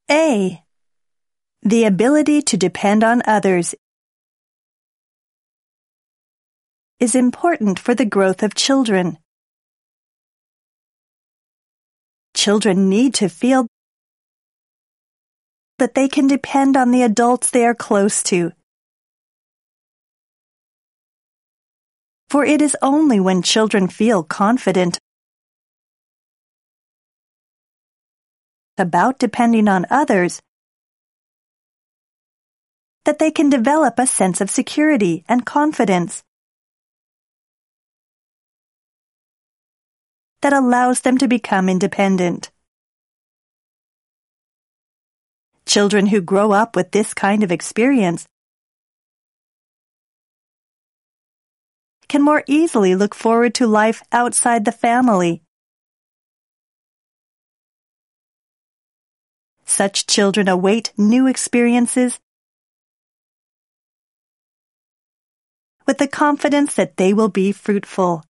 A. The ability to depend on others is important for the growth of children. Children need to feel that they can depend on the adults they are close to. For it is only when children feel confident about depending on others that they can develop a sense of security and confidence that allows them to become independent. Children who grow up with this kind of experience can more easily look forward to life outside the family. Such children await new experiences with the confidence that they will be fruitful.